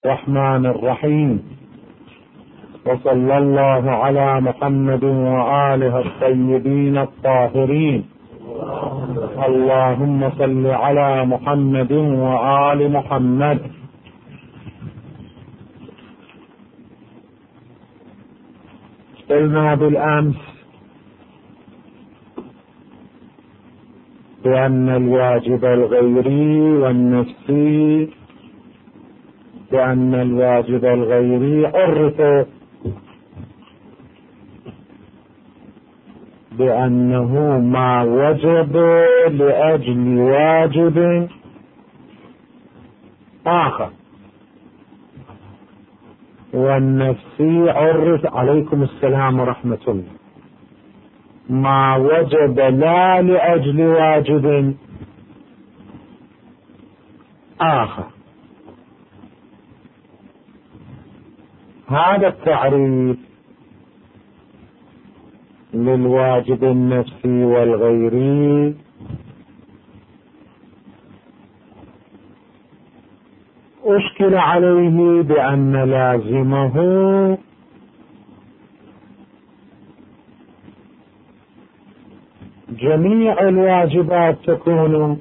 الرحمن الرحيم. وصلى الله على محمد وآله الطيبين الطاهرين. اللهم صل على محمد وآل محمد. قلنا بالأمس بأن الواجب الغيري والنفسي عرف بأنه ما وجب لأجل واجب آخر، والنفسي عرف عليكم السلام ورحمة الله ما وجب لا لأجل واجب آخر. هذا التعريف للواجب النفسي والغيري أشكل عليه بأن لازمه جميع الواجبات تكون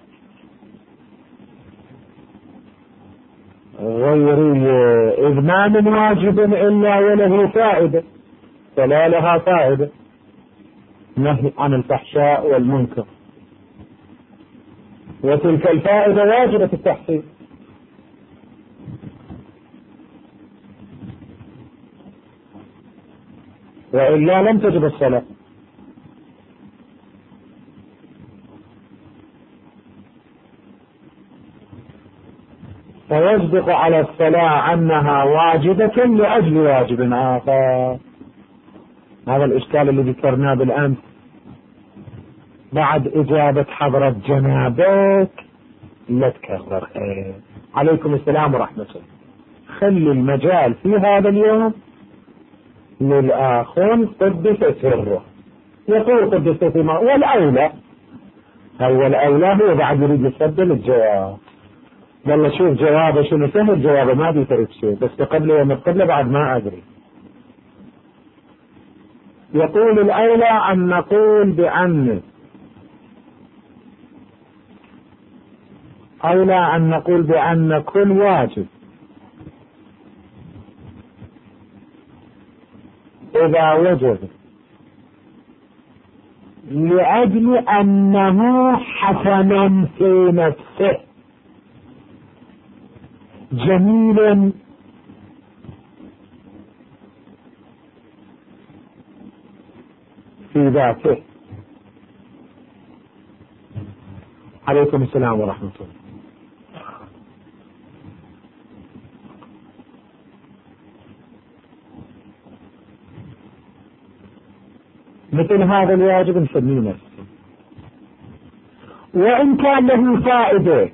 غيرية، إذ ما من واجب إلا وله فائدة، فلا لها فائدة، نهي عن الفحشاء والمنكر، وتلك الفائدة واجبة التحصيل. وإلا لم تجب الصلاة. فيصدق على الصلاة أنها واجبة لأجل واجب آخر. هذا الإشكال اللي ذكرناه بالأمس بعد إجابة حضرة جنابك لا تكرر. عليكم السلام ورحمة الله. خلي المجال في هذا اليوم للآخ قدس سره. يقول قدس سره والأولى هو بعد يريد يستبدل الجواب. والله شوف جوابه شنو سهل، جوابه ما بيترك شيء، بس قبله وما قبله بعد ما أدري. يقول الأولى أن نقول بأن كل واجب إذا وجب لأجل أنه حسن في نفسه جميل في ذاته. عليكم السلام ورحمة الله. مثل هذا الواجب نسميه نفسه، وإن كان له فائدة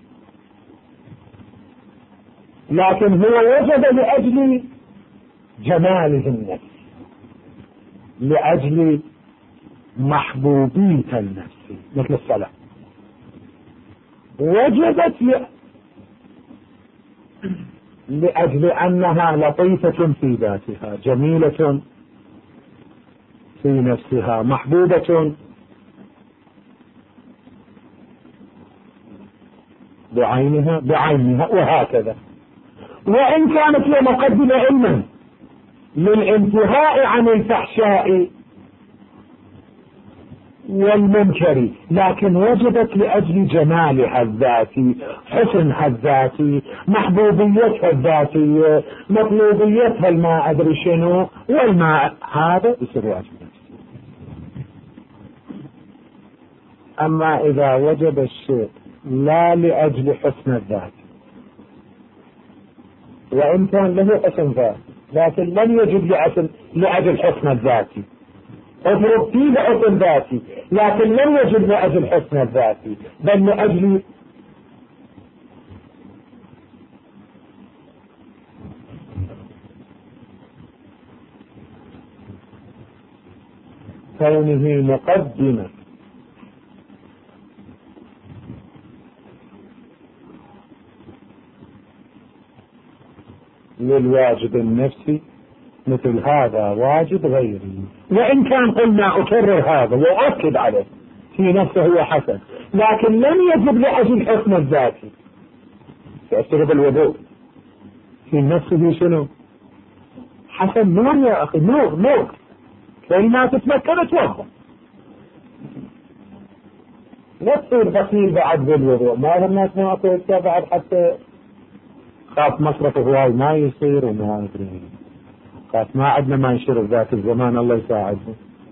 لكن هو وجب لأجل جماله النفس، لأجل محبوبية النفس، مثل الصلاة وجبت لأجل أنها لطيفة في ذاتها، جميلة في نفسها، محبوبة بعينها وهكذا. وإن كانت هي مقدمة علما للانتهاء عن الفحشاء والمنكر، لكن وجبت لأجل جمالها الذاتي، حسنها الذاتي، محبوبيتها الذاتية، مطلوبيتها الماء أدري شنو والماء، هذا يصير واجب. أما إذا وجب الشيء لا لأجل حسن الذات، وإن كان له حسن ذات لكن لم يجب لأجل حسن الذاتي، افرض فيه لحسن ذاتي لكن لم يجب لأجل حسن الذاتي بل لأجل كونه مقدمة للواجب النفسي مثل هذا واجب غيري. وإن كان قلنا أكرر هذا وأؤكد عليه في نفسه هو حسن، لكن لم يجب لأجل حسن الذاتي. يأثر بالوضوء في نفسه شنو؟ حسن نور يا أخي، نور لما تتمكن توضأ، لا تصير بخيل بعد بالوضوء. ما الناس ما أقول بعد حتى خاف مصرفه هواي ما يصير وما أدري، خاف ما عندنا ما يشير ذات الزمان الله يساعدنا.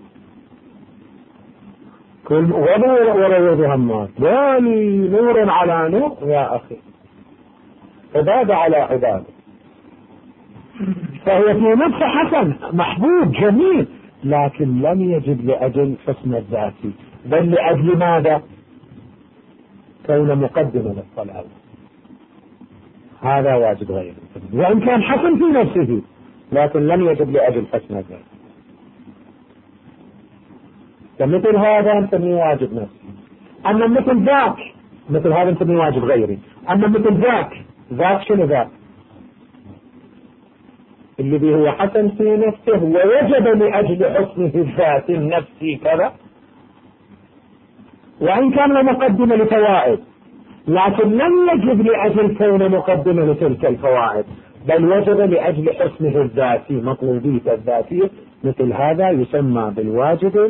كل وروضها الناس بالي نور على نور يا أخي، عبادة على عبادة. فهو في نفسه حسن محبوب جميل، لكن لم يجب لأجل حسن الذاتي، بل لأجل ماذا؟ كون مقدمة للصلاة، هذا واجب غير. وإن كان حسن في نفسه لكن لم يجب لأجل حسن الذاتي. فمثل هذا نسميه واجب نفسي. أما مثل ذاك، مثل هذا نسميه واجب غيري. أما مثل ذاك شنو ذاك؟ الذي هو حسن في نفسه ووجب لأجل حسنه الذاتي النفسي كذا، وإن كان مقدمة لفوائد، لكن لم يجب لأجل كون مقدمة لتلك الفوائد، بل وجب لأجل حسنه الذاتي مطلوبية الذاتية. مثل هذا يسمى بالواجب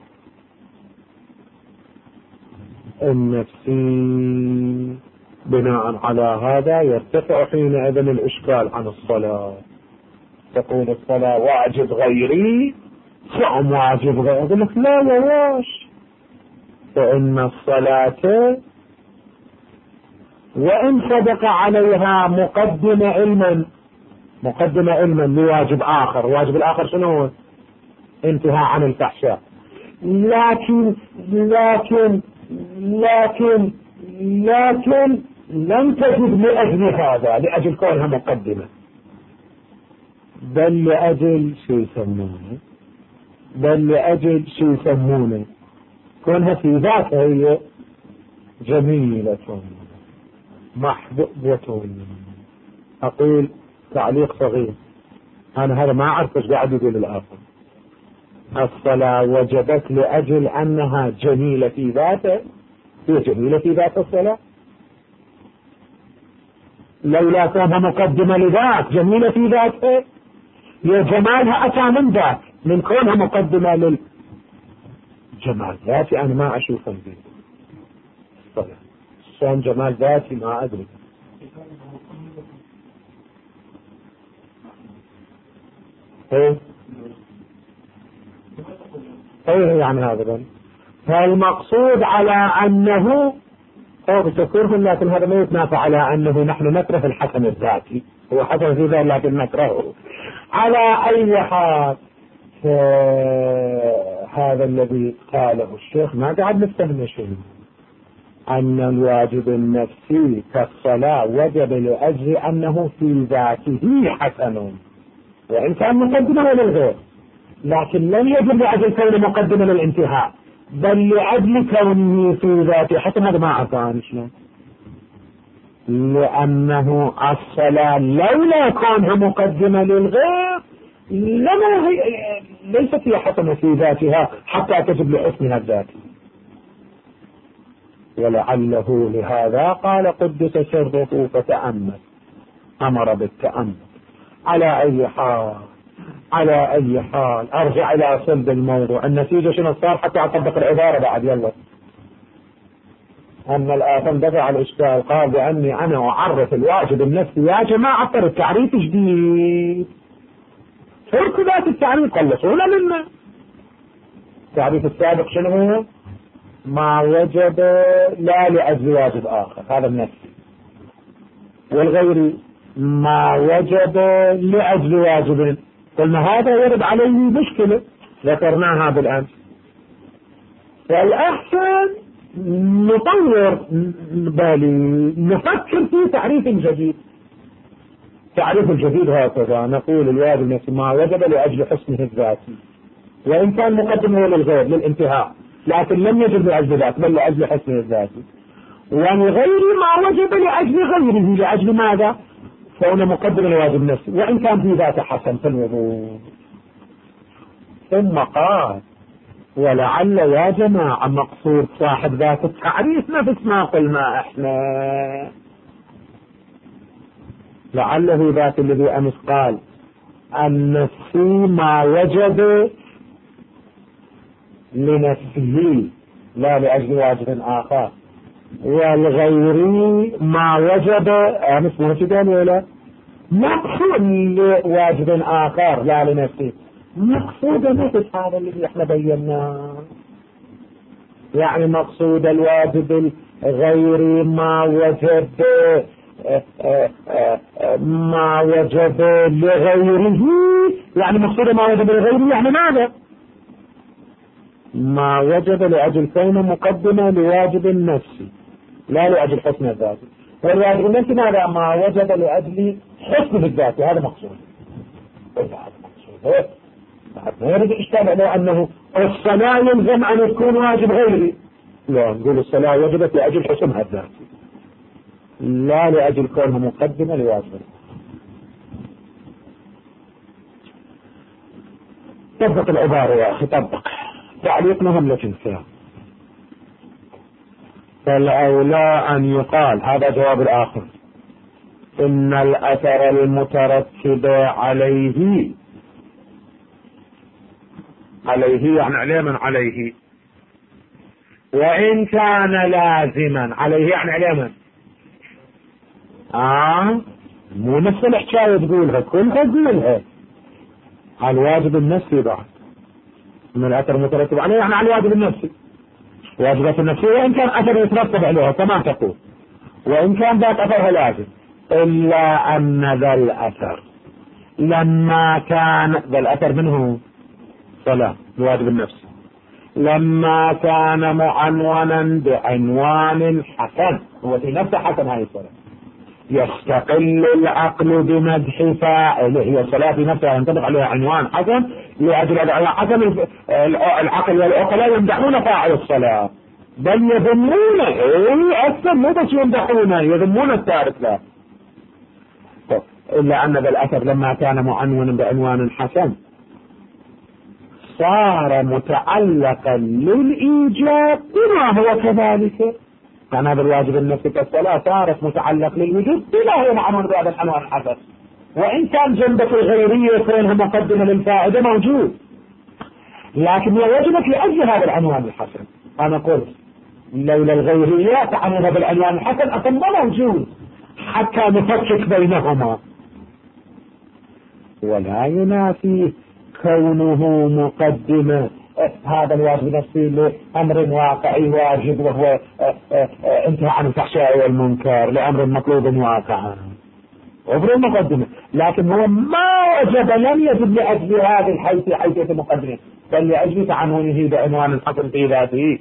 النفسي. بناء على هذا يرتفع حينئذ الإشكال عن الصلاة. تقول الصلاة واجب غيري، صوم واجب غيري، أقول لك لا واش، فإن الصلاة وإن صدق عليها مقدمة علما لواجب آخر، واجب الآخر شنو هو؟ انتهاء عن الفحشاء، لكن لم تجد لأجل هذا، لأجل كونها مقدمة، بل لأجل شو يسمونه كونها في ذاتها هي جميلة محبوبة. أقول تعليق صغير، أنا هذا ما أعرف ايش قاعد يقول الآخر. الصلاة وجبت لأجل أنها جميلة في ذاتها، هي جميلة في ذات الصلاة، لولا كونها مقدمة لذات جميلة في ذاتها، يا جمالها أتى من ذات، من كونها مقدمة للجمال ذاتي. أنا ما أشوفه في الصلاة شان جمال ذاتي، ما أدري. ايه يعني هذا فالمقصود على أنه بتذكرهم، لكن هذا ما يتنافى على أنه نحن نكره الحسن الذاتي، هو حسن في ذلك لكن نكرهه على أي حال. هذا الذي قاله الشيخ ما قاعد نستهنى شيء، أن الواجب النفسي كالصلاة وجب لأجل أنه في ذاته حسن، وإن كان مقدمة للغير، لكن لم يجب لأجل كونه مقدمة للانتهاء، بل لأجل كونه في ذاته حسن. هذا ما أعطاني شلون، لأنه الصلاة لولا كونها مقدمة للغير لما هي ليست هي حسنة في ذاتها حتى تجب لحسنها الذاتي. ولعله لهذا قال قدس سره فتأمل، أمر بالتأمل. على أي حال أرجع إلى صلب الموضوع. النتيجة شنو صار حتى أطبق العبارة بعد؟ يلا، أن الآثم دفع الإشكال، قال بأني أنا أعرف الواجب النفسي. يا جماعة ترى التعريف جديد، تركوا ذات التعريف خلصونا منا. التعريف السابق شنو هو؟ ما وجب لا لأجل واجب آخر، هذا النفسي، والغير ما وجب لأجل واجب. قلنا هذا يرد عليه مشكلة ذكرناها بالأمس، فالأحسن نطور بالي نفكر في تعريف جديد. تعريف الجديد هكذا نقول الواجب نفسه ما وجب لأجل حسنه الذاتي، وإن كان مقدمه للغير للانتهاء، لكن لم يجب لأجل ذات بل لأجل حسنه الذاتي. والغير ما وجب لأجل غيره، لأجل ماذا؟ كونه مقدم لواجب نفسي وإن كان في ذاته حسن في الوضوء. ثم قال ولعل يا جماعة مقصود صاحب ذات التعريف نفس ما قلنا احنا، لعله ذات الذي أمس قال النفسي ما وجب لنفسه لا لأجل واجب آخر، والغيري ما وجب أمس موجدا ولا مقصود لواجب آخر لا لنفسه، مقصود مثل هذا الذي احنا بيناه، يعني مقصود الواجب الغيري ما وجب لغيره، يعني مقصود ما وجب لغيره يعني ماذا؟ ما وجب لأجل كونه مقدمة لواجب النفسي لا لأجل حسن الذات، والواجب النفسي ماذا؟ ما وجب لأجل حسن الذات، هذا مقصود. ما يريد الإشكال لو أنه الصلاة يلزم أن تكون واجب غيري، لا نقول الصلاة وجبت لأجل حسنها الذاتي لا لأجل كونها مقدمة لواجب. طبق العبارة يا أخي، طبق تعليق مهم لك انت. فالأولى أن يقال، هذا جواب الآخر، إن الأثر المترتب عليه يعني عليه من عليه، وإن كان لازما عليه يعني عليه من مو نفس الحكاية تقولها كلها تقولها على الواجب النفسي بعد، من الأثر المترتب عليه يعني على الواجب النفسي، واجبات النفسية وإن كان أثر يترتب عليها كما تقول، وإن كان ذات أثرها لازم، إلا أن ذا الأثر لما كان ذا الأثر منه صلاة الواجب النفسي لما كان معنونا بعنوان حسن، هو في نفسه حسن هاي الصلاة، يستقل العقل بمدح فاعله، هي الصلاة في نفسها ينطبق عليها عنوان حسن، لأجل هذا حسن العقل والعقلاء يمدحون فاعل الصلاة، بل يذمونه أكثر، مو بس يمدحونه يذمون التارك له. إلا أن ذا الأثر لما كان معنونا بعنوان حسن صار متعلقا للإيجاب بما هو كذلك، كان هذا الواجب النفسي كالصلاة صارت متعلق للوجود بما هو معنون بهذا العنوان الحسن، وإن كان جنبة الغيرية كونها مقدمة للفائدة موجود، لكن هي وجبت لأجل هذا العنوان الحسن. أنا قلت لولا الغيرية تعنونها بالعنوان الحسن أصلا ما موجود حتى نفكك بينهما، ولا ينافي كونه مقدمة هذا الواجب النفسي لأمر واقعي واجب وهو انتهاء عن الفحشاء والمنكر لأمر مطلوب واقعا عبر المقدمة، لكن هو ما وجب لم يجب لأجل هذه الحيثية المقدمة، بل لأجل تعنونه بعنوان الحسن في ذاته،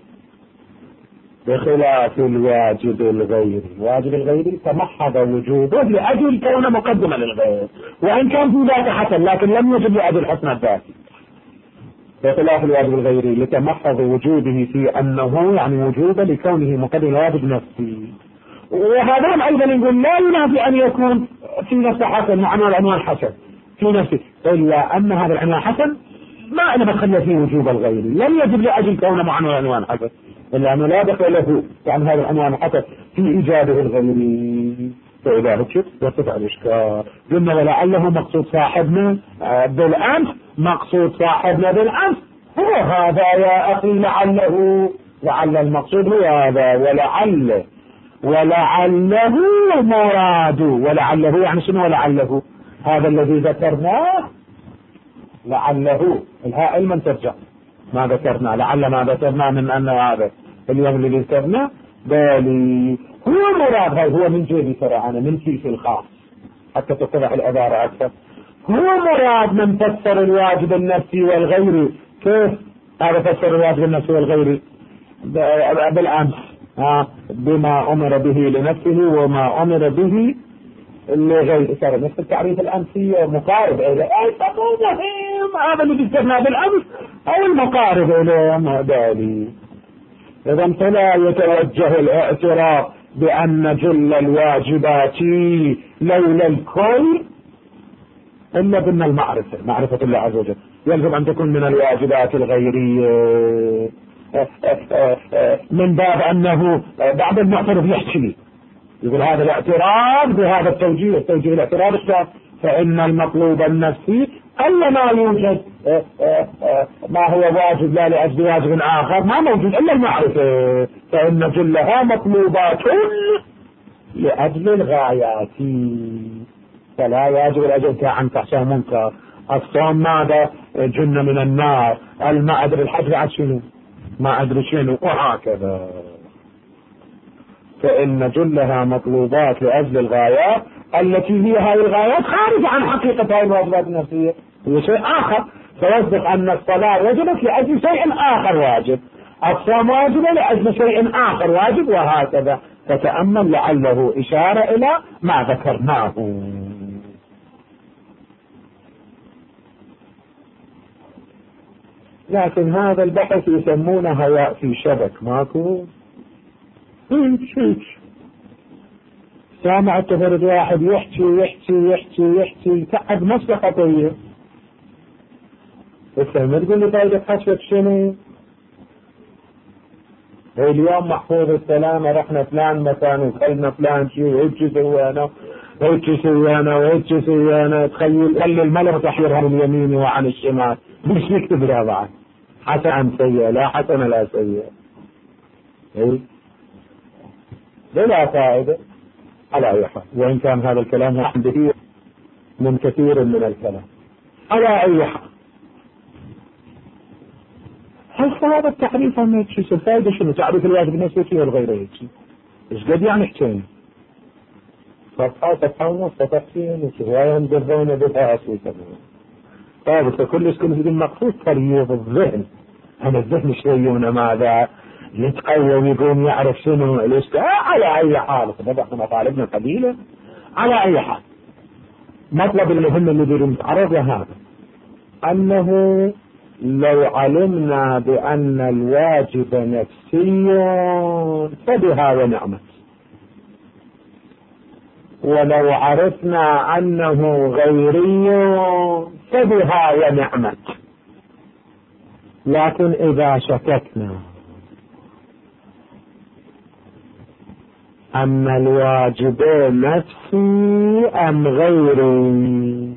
بخلاف الواجب الغيري. الواجب الغيري تمحض وجوده لأجل كونه مقدمة للغير، وإن كان في ذاته حسن لكن لم يجب لأجل حسن الذاتي، بخلاف الواجب الغيري لتمحض وجوده في أنه يعني وجوده لكونه مقدم لواجب نفسي. وهذا أيضا يقول لا ينافي أن يكون في نفسه حسن معنى العنوان حسن في نفسه، إلا أن هذا العنوان حسن ما أنا بخلي فيه وجوب الغيري، لم يجب لأجل كونه معنى العنوان حسن، إلا أنه لا دخل له يعني هذا العنوان حسن في إيجابه الغيري. فإذا هكذا يرتفع الإشكال. قلنا ولعله مقصود صاحبنا بالأمس، مقصود صاحبنا بالأمس هو هذا يا أخي، لعل المقصود هو هذا، ولعله مراد، ولعله يعني شنو ولعله؟ هذا الذي ذكرناه لعله الهاء من ترجع ما ذكرنا، لعل ما ذكرنا من أن هذا اليوم اللي ذكرنا بالي هو مراد، هاي هو من جيبي ترى أنا من كيسي الخاص حتى تتضح العبارة أكثر، هو مراد من فسر الواجب النفسي والغيري. كيف هذا فسر الواجب النفسي والغيري؟ بالأمس بما أمر به لنفسه وما أمر به لغيره، ترى نفس التعريف الأمسي مقارب إليه، هذا اللي ذكرناه بالأمس أو المقارب إليه ما بالي. إذا فلا يتوجه الاعتراض بأن جل الواجبات لولا الكل إلا بأن المعرفة، معرفة الله عز وجل يلزم أن تكون من الواجبات الغيرية، من باب أنه بعض المعترض يحكي يقول هذا الاعتراض بهذا التوجيه، التوجيه الاعتراض الشاذ، فإن المطلوب النفسي ألا ما يوجد ما هو واجب لا لأجل واجب آخر، ما موجود إلا المعرفة، فإن جلها مطلوبات لأجل الغايات، فلا يجب الأجل عن فحشاء منكر. الصوم ماذا؟ جنة من النار. ما أدري الحج عن شنو، ما أدري شنو، وهكذا. فإن جلها مطلوبات لأجل الغايات التي هي هذه الغايات خارجة عن حقيقة هذه الواجبات النفسية، هي شيء آخر. فيصدق أن الصلاة وجبت لأجل شيء آخر واجب، الصوم واجب لأجل شيء آخر واجب، وهكذا. فتأمل لعله إشارة إلى ما ذكرناه. لكن هذا البحث يسمونه هواء في شبك، ماكو هيك سامع تفرد واحد يحكي يحكي يحكي يحكي تعب نفسه خطية. بس ما تقول لي فايدة حشوة شنو؟ اليوم محفوظ السلامة رحنا فلان مكان وخلنا فلان شيء وهيك سوينا وهيك سوينا وهيك سوينا. تخيل خلي الملك تحيرها من اليمين وعن الشمال، مش يكتب لها بعد حسن سيئة لا حسن لا سيئة، بلا فائدة على أي حال. وإن كان هذا الكلام عندي من كثير من الكلام على أي حال. هل هذا التعريف عن هيك الفائدة شنو؟ تعريف الواجب النفسي والغير هيك ايش قد يعني حكينا صفحة ونص تفصيل وشوية مدربون بها أسوية. طيب كل يقول مقصود تريض الذهن، أنا الذهن شوية ماذا يتقوى ويقوم يعرف شنو الاشكال. على أي حال نحن مطالبنا قليلة. على أي حال مطلب المهم اللي يريد نتعرض له أنه لو علمنا بأن الواجب نفسي فبها ونعمت، ولو عرفنا أنه غيري فبها ونعمت. لكن إذا شككنا أن الواجب نفسي أم غيري،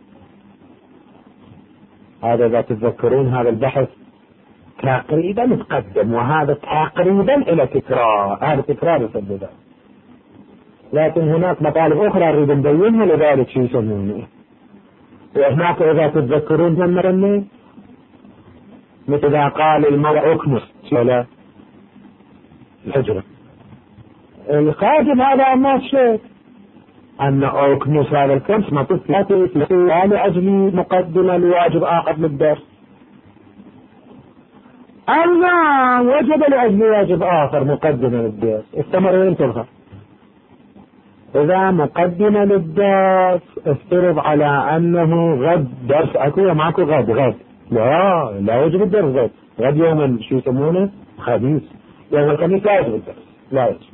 هذا إذا تتذكرون هذا البحث تقريبا متقدم، وهذا تقريبا إلى تكرار، هذا تكرار يسبب. لكن هناك مطالب أخرى نريد نبينها لذلك شو يسمونه. وهناك إذا تتذكرون مثلا مثل إذا قال المرء أكنس ولا الحجرة الخادم هذا أما شيء أن أكنس هذا الكنس ما تثبت لأجل مقدمة لواجب آخر للدرس، أما وجب لأجل واجب آخر مقدمة للدرس استمرين تظهر. إذا مقدمة للدرس افترض على أنه غد درس أكو معكو غد لا يجب الدرس غد يوم شو يسمونه خميس، يوم الخميس لا يجب الدرس لا يجب.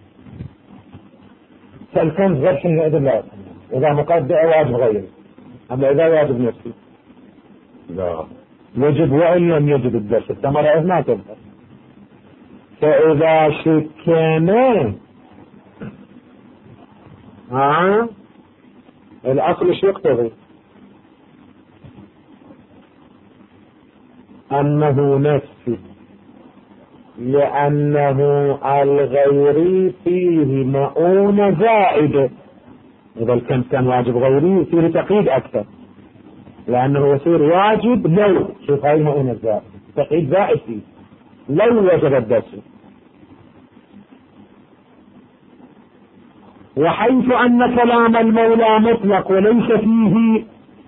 فالكنز غير حين إذن لا إذا مقدم واجب غيري، أما إذا واجب نفسي لا يجب، وإن لم يجب الدرس الثمرة ما تظهر. فإذا شكنا الأصل شو يقتضي؟ أنه نفسي، لأنه الغيري فيه مؤونة زائدة. إذا كان واجب غيري فيه تقييد أكثر، لأنه يصير واجب لو شوف هاي المؤونة الزائدة تقييد زائد فيه لو وجب الدرس. وحيث أن كلام المولى مطلق وليس فيه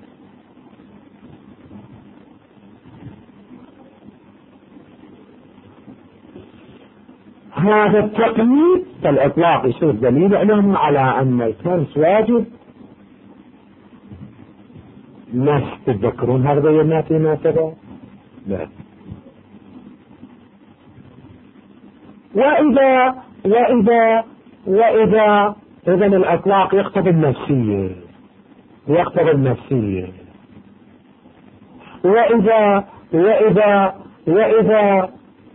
هذا التقييد، فالإطلاق يصير دليل لهم على أن الكنس واجب نفس. تتذكرون هذا بينات ما سبق؟ لا. وإذا إذا الإطلاق يقتضي النفسية، وإذا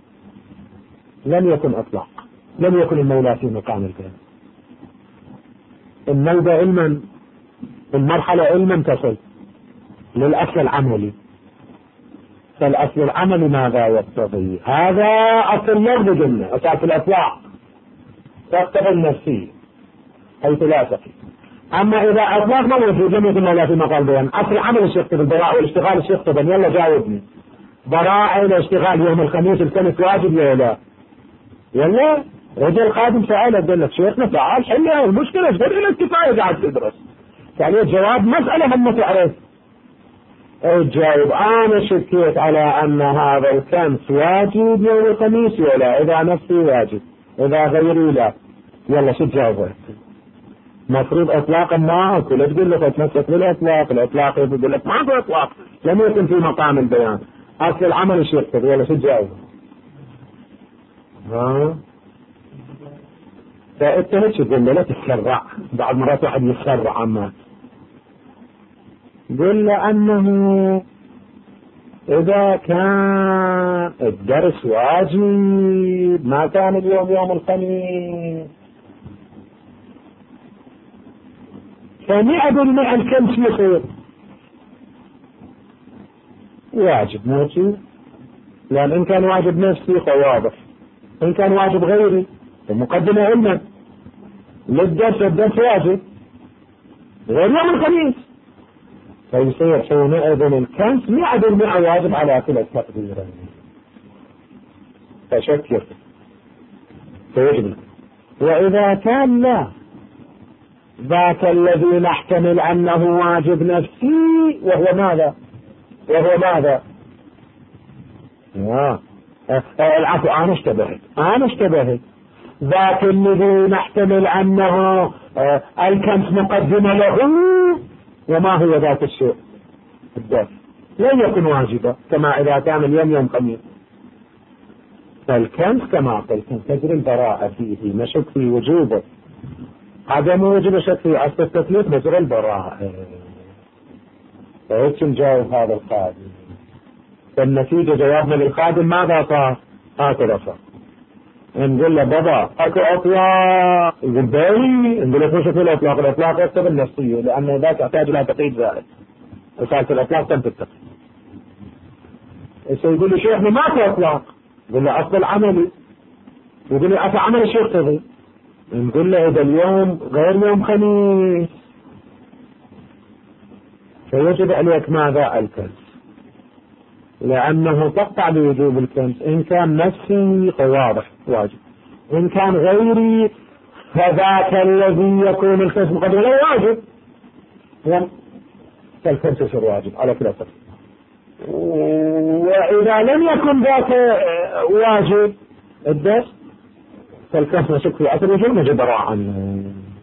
لم يكن إطلاق، لم يكن المولى في مقام الكلام، النوبة علما، المرحلة علما تصل للأصل العملي، فالأصل العملي ماذا يقتضي؟ هذا أصل اللفظ قلنا، أساس الإطلاق تقتضي النفسية حيث لا تقي. أما إذا أطلاق ما موجود لم يكن المولى في مقام البيان، أصل العمل ايش يقتضي؟ البراءة والاشتغال ايش يقتضي؟ يلا جاوبني. براءة الاشتغال يوم الخميس الكنس واجب ولا لا؟ يلا رجل قادم سأله قال لك شيخنا تعال حل المشكلة، ايش قال لك كفاية قاعد تدرس، يعني الجواب مسألة هم تعرف الجواب. أنا شكيت على أن هذا الكنس واجب يوم الخميس ولا، إذا نفسي واجب إذا غيري لا، يلا شو تجاوبه؟ مفروض اطلاقا ما اكو، لا تقول لك اتمسك بالاطلاق، الاطلاق يقول لك ما في اطلاق، لم يكن في مقام البيان، اصل العمل ايش يقتضي؟ ولا شو تجاوب؟ فانت هيك تقول له لا تتسرع، بعض مرات واحد يتسرع، اما قل له انه اذا كان الدرس واجب ما كان اليوم يوم الخميس، ف100% الكنس يصير واجب موجود، لأن إن كان واجب نفسي فواضح، إن كان واجب غيري المقدمة علما الدرس واجب غير يوم الخميس، فيصير حينئذ الكنس 100% واجب على كلا التقديرين، فشكر فيجب. وإذا كان لا، ذاك الذي نحتمل أنه واجب نفسي وهو ماذا؟ العفو، أنا اشتبهت. ذاك الذي نحتمل أنه الكنس مقدمة له، وما هو ذاك الشيء؟ الدرس لن يكون واجبا، كما إذا كان اليوم يوم خميس، فالكنس كما قلت تجري البراءة فيه، نشك في وجوبه، هذا موجب شك في أصل التكليف مجرى البراءة. فهيك نجاوب هذا القادم، فالنتيجة جوابنا للقادم ماذا صار؟ هكذا صار. نقول له بابا اكو اطلاق، يقول باوي، نقول له شوف الاطلاق، الاطلاق يكتب النفسية، لأنه ذاك يحتاج إلى تقييد زائد، رسالة الأطلاق تم تتقي. يقول لي شيخنا ماكو اطلاق، يقول له اصل العملي، يقول لي اصل عمل شو يقتضي؟ نقول له إذا اليوم غير يوم خميس فيجب عليك ماذا؟ الكنس، لأنه تقطع بوجوب الكنس، إن كان نفسي فواضح واجب، إن كان غيري فذاك الذي يكون الكنس مقدم له واجب، فالكنس يصير واجب على كلا صفة. وإذا لم يكن ذاك واجب الدرس، فالكنس نشك في أثر وجوب نجد براءة عنه.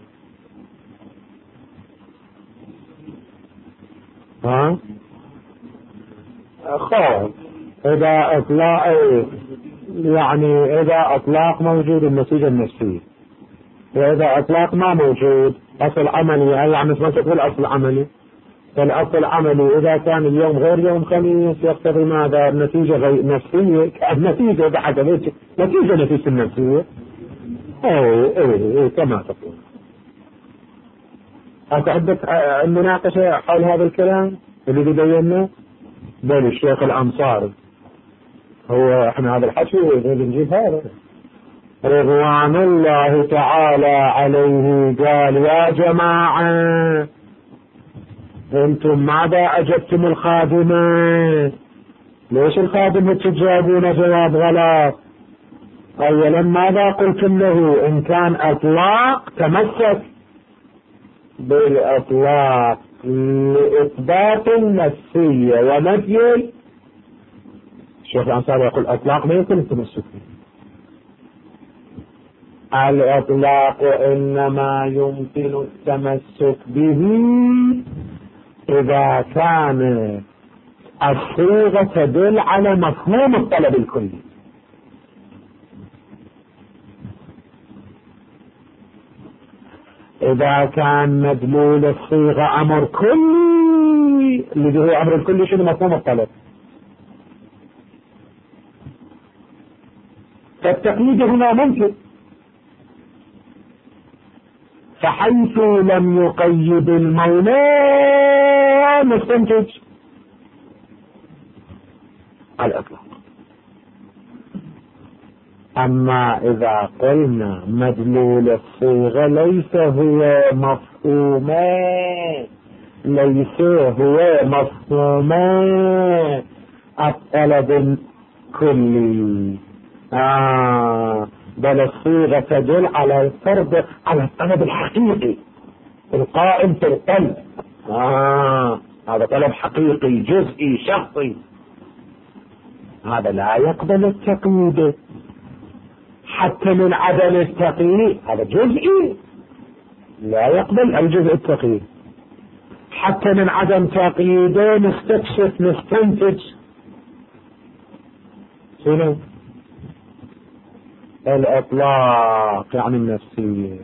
خوف إذا إطلاق، يعني إذا إطلاق موجود النتيجة النفسية، وإذا إطلاق ما موجود أصل عملي، يعني نتمسك بالأصل العملي، فالأصل العملي إذا كان اليوم غير يوم خميس يقتضي ماذا؟ النتيجة غير نفسية، النتيجة بحسب نتيجة النفسية. ايه كما تقول. أتعدك المناقشة حول هذا الكلام اللي بينا بين الشيخ الأنصاري، هو احنا هذا الحكي نجيب هذا رضوان الله تعالى عليه، قال يا جماعة انتم ماذا اجبتم الخادمة؟ ليش الخادم تجاوبون جواب غلط؟ اولا ماذا قلتم له؟ ان كان اطلاق تمسك بالاطلاق لإثبات النفسية ونفي. الشيخ الأنصاري يقول اطلاق ما يمكن التمسك به، الاطلاق انما يمكن التمسك به اذا كان الصيغة تدل على مفهوم الطلب الكلي. إذا كان مدلول الصيغة أمر كلي، الذي هو أمر الكلي شنو مفهوم الطلب؟ فالتقييد هنا ممكن. فحيث لم يقيد المولى نستنتج الإطلاق. أما إذا قلنا مدلول الصيغة ليس هو مفهوما، ليس هو مفهوما الطلب الكلي، بل الصيغة تدل على الفرد، على الطلب الحقيقي القائم في القلب. هذا طلب حقيقي جزئي شخصي، هذا لا يقبل التقييد حتى من عدم التقييد، هذا جزئي لا يقبل الجزء التقييد. حتى من عدم تقييده نستكشف نستنتج شنو؟ الإطلاق، يعني النفسية.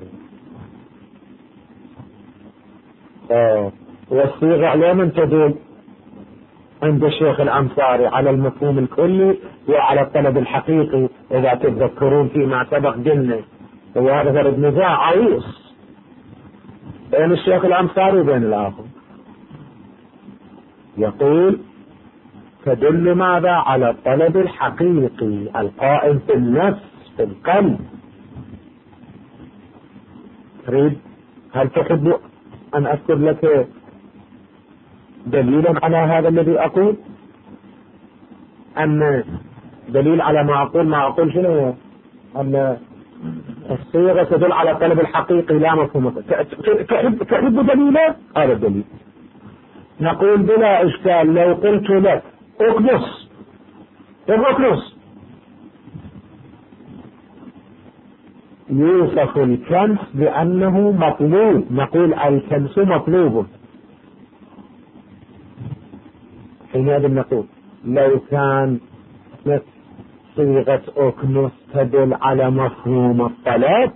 والصيغة على من تدل؟ عند الشيخ الأنصاري على المفهوم الكلي وعلى الطلب الحقيقي. إذا تتذكرون فيما سبق قلنا وهذا فرد نزاع عويص بين الشيخ الأنصاري وبين الآخر. يقول تدل ماذا؟ على الطلب الحقيقي القائم في النفس في القلب. تريد؟ هل تحب أن أذكر لك دليلا على هذا الذي أقول؟ أن دليل على ما أقول شنو هو؟ أن الصيغة تدل على الطلب الحقيقي لا مفهوم. تحب دليلا؟ هذا الدليل. نقول بلا إشكال لو قلت لك اكنس يوصف الكنس بأنه مطلوب، نقول الكنس مطلوب، حينئذ نقول لو كان صيغة أكنس تدل على مفهوم الطلب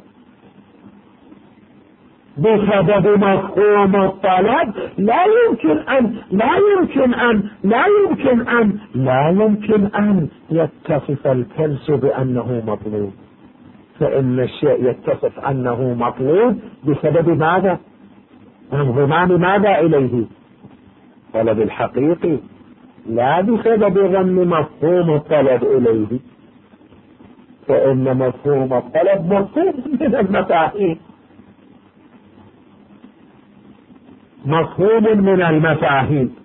بسبب مفهوم الطلب لا يمكن أن يتصف الكنس بأنه مطلوب. فإن الشيء يتصف أنه مطلوب بسبب ماذا؟ انضمام ماذا إليه؟ طلب الحقيقي، لا بسبب ضم مفهوم الطلب إليه. فإن مفهوم الطلب مفهوم من المفاهيم، مفهوم من المفاهيم.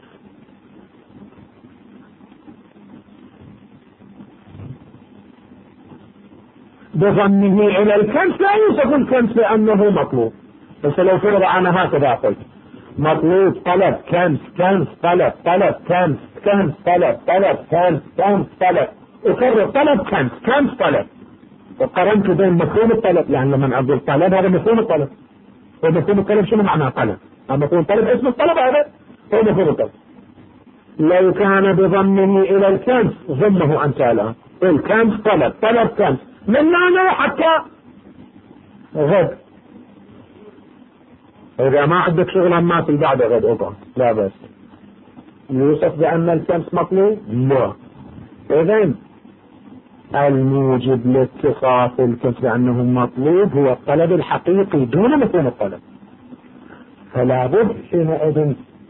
بضمه إلى الكنس لا يوصف الكنس بأنه مطلوب. بس لو فرض أنا هكذا قلت مطلوب طلب كنس طلب كنس طلب كنس طلب، أكرر طلب كنس طلب، وقارنت بين مفهوم الطلب، لأن لما أقول طلب هذا مفهوم الطلب، ومفهوم الطلب شنو معنى طلب؟ مفهوم الطلب اسم الطلب، هذا هو مفهوم الطلب. لو كان بضمه إلى الكنس ضمه أنت الآن الكنس طلب كنس من هنا حتى غد. إذا ما عندك شغل ما في بعد غد أقعد لا بس يوصف بأن الكنس مطلوب؟ لا. إذن الموجب لاتصاف الكنس بأنه مطلوب هو الطلب الحقيقي دون مفهوم الطلب. فلا بد حينئذ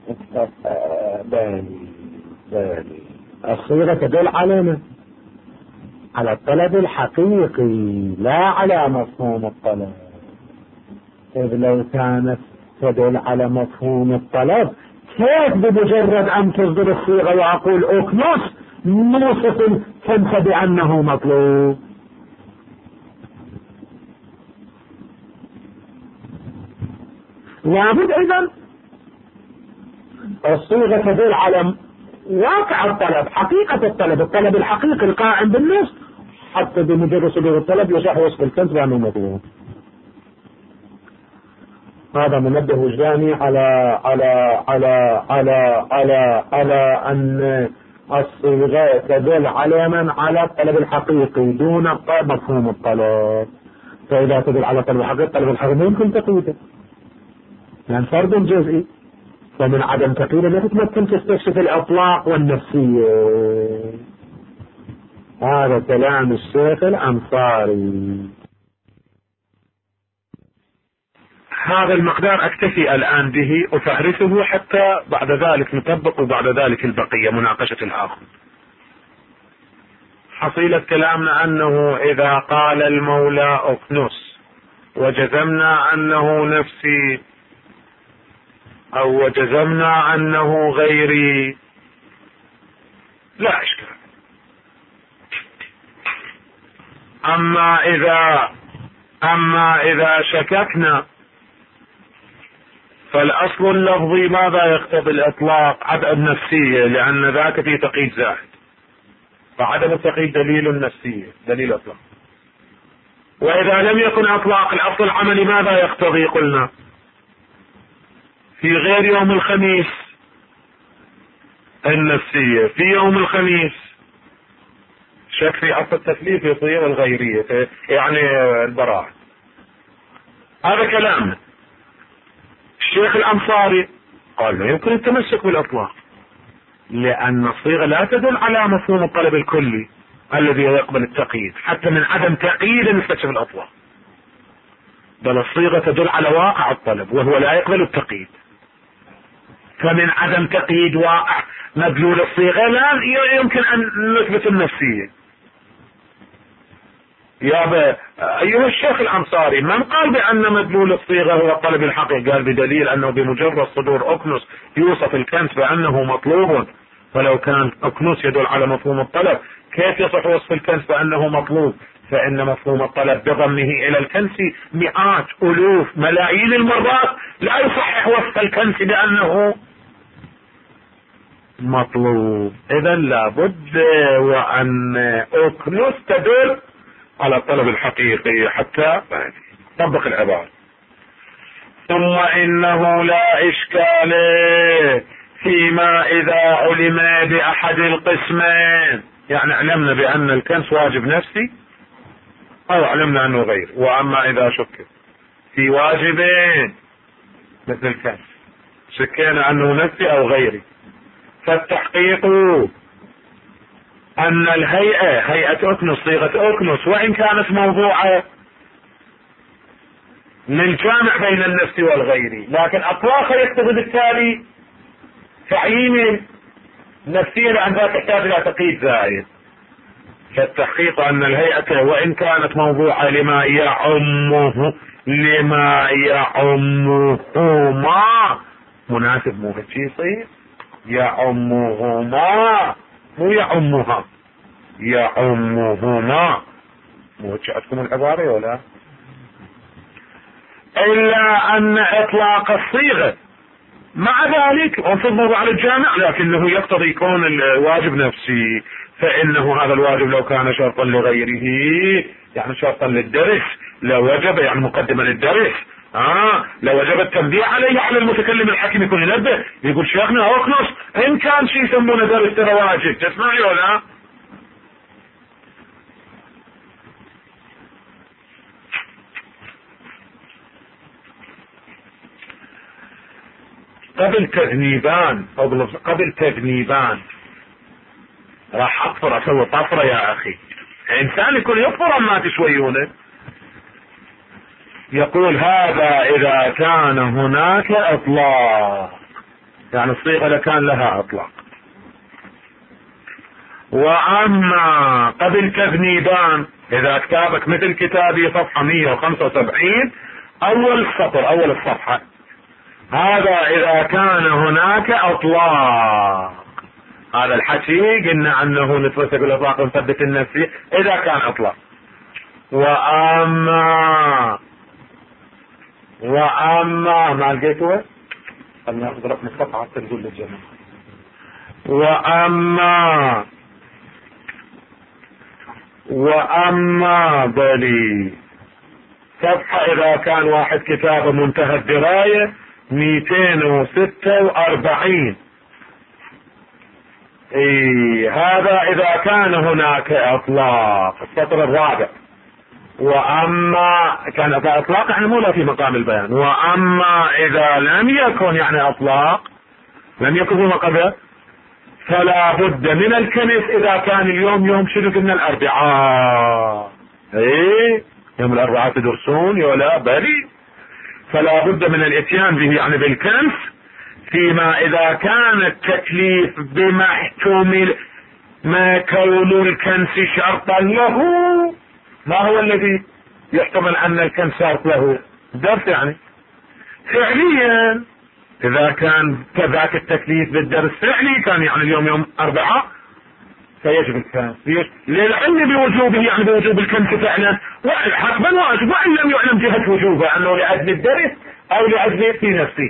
بالي الصيغة تدل على على الطلب الحقيقي لا على مفهوم الطلب. إذ لو كانت تدل على مفهوم الطلب كيف بمجرد أن تصدر الصيغة وأقول أكنس نوصف الكنس بأنه مطلوب؟ لابد إذن الصيغة تدل على واقع الطلب، حقيقة الطلب الحقيقي القائم بالنفس، حتى بمجرد صدور الطلب يصح وصف الكنس بأنه مطلوب. هذا منبه وجداني على على على على على على أن الصيغة تدل على على الطلب الحقيقي دون مفهوم الطلب. فإذا تدل على الطلب الحقيقي، الطلب الحقيقي ممكن تقييده يعني فرد جزئي. ومن عدم تقييده لا تتمكن تستكشف الإطلاق والنفسية. هذا كلام الشيخ الأنصاري. هذا المقدار أكتفي الآن به أفهرسه حتى بعد ذلك نطبق وبعد ذلك البقية مناقشة الآخر. حصيلة كلامنا أنه إذا قال المولى أكنس وجزمنا أنه نفسي أو وجزمنا أنه غيري لا إشكال. أما إذا شككنا فالأصل اللفظي ماذا يقتضي الإطلاق؟ عدم النفسية، لأن ذاك في تقييد زائد، فعدم التقييد دليل النفسية، دليل إطلاق. وإذا لم يكن إطلاق الأصل العملي ماذا يقتضي؟ قلنا في غير يوم الخميس النفسية، في يوم الخميس شك في أصل التكليف يصير الغيرية، يعني البراءة. هذا كلامنا. الشيخ الأنصاري قال لا يمكن التمسك بالإطلاق، لأن الصيغة لا تدل على مفهوم الطلب الكلي الذي يقبل التقييد، حتى من عدم تقييد نستكشف الإطلاق، بل الصيغة تدل على واقع الطلب وهو لا يقبل التقييد. فمن عدم تقييد واقع مدلول الصيغة لا يمكن أن نثبت النفسية. يا أيها الشيخ الأنصاري، من قال بأن مدلول الصيغة هو الطلب الحقيقي؟ قال بدليل أنه بمجرد صدور أكنس يوصف الكنس بأنه مطلوب، فلو كان أكنس يدل على مفهوم الطلب كيف يصح وصف الكنس بأنه مطلوب؟ فإن مفهوم الطلب بضمه إلى الكنس مئات ألوف ملايين المرات لا يصحح وصف الكنس بأنه مطلوب. إذا لابد وأن أكنس تدل على الطلب الحقيقي حتى طبق العبارة. ثم إنه لا إشكال فيما إذا علم بأحد القسمين، يعني علمنا بأن الكنس واجب نفسي أو علمنا أنه غير. وأما إذا شك في واجبين مثل الكنس شكينا أنه نفسي أو غيري، فالتحقيق أن الهيئة هيئة أكنس صيغة أكنس وإن كانت موضوعة للجامع بين النفس والغيري، لكن أطلاقها يقتضي بالتالي تعيين نفسية، لأنها تحتاج إلى تقييد زائد. فالتحقيق أن الهيئة وإن كانت موضوعة لما يعمهما مناسب، مو هيك يصير يعمهما مو يعمها، يعمهما مو هيك عندكم العبارة ولا؟ إلا أن إطلاق الصيغة مع ذلك انفض على الجامع لكنه يقتضي يكون الواجب نفسي، فإنه هذا الواجب لو كان شرطا لغيره يعني شرطا للدرس لوجب، يعني مقدما للدرس لوجب التنبيه عليه على المتكلم الحكيم يكون ينبه يقول شيخنا أكنس إن كان شيء يسمونه درس ترى واجب، تسمعي ولا؟ قبل تذنيبان راح اطفر اسوي طفرة يا اخي. انسان يكون يطفر ما تشويونه. يقول هذا اذا كان هناك اطلاق، يعني الصيغة لكان لها اطلاق. واما قبل تذنيبان اذا كتابك مثل كتابي صفحة 175 اول سطر اول الصفحة، هذا اذا كان هناك اطلاق. هذا الحكي قلنا انه نتمسك بالاطلاق ونثبت النفسي اذا كان اطلاق. واما ما لقيتوه خلنا نضرب من الصفحة حتى نقول للجميع. واما بلي صفحة اذا كان واحد كتابه منتهى الدراية 246. هذا اذا كان هناك اطلاق، السطر الرابع وأما كان إطلاق يعني مو في مقام البيان. وأما إذا لم يكن يعني أطلاق، لم يكن في مقام، فلا بد من الكنس إذا كان اليوم يوم شنو قلنا الأربعاء، إيه يوم الأربعاء تدرسون ولا بلي، فلا بد من الاتيان به يعني بالكنس فيما إذا كان التكليف بما احتمل ما كون الكنس شرطا له. ما هو الذي يحتمل أن الكنس شرط له؟ درس يعني فعليا. إذا كان كذاك التكليف بالدرس فعلي كان يعني اليوم يوم أربعاء فيجب الكنس للعلم بوجوبه يعني بوجوب الكنس فعلا حسبا واجب، وإن لم يعلم جهة وجوبه أنه لأجل الدرس أو لأجل في نفسه.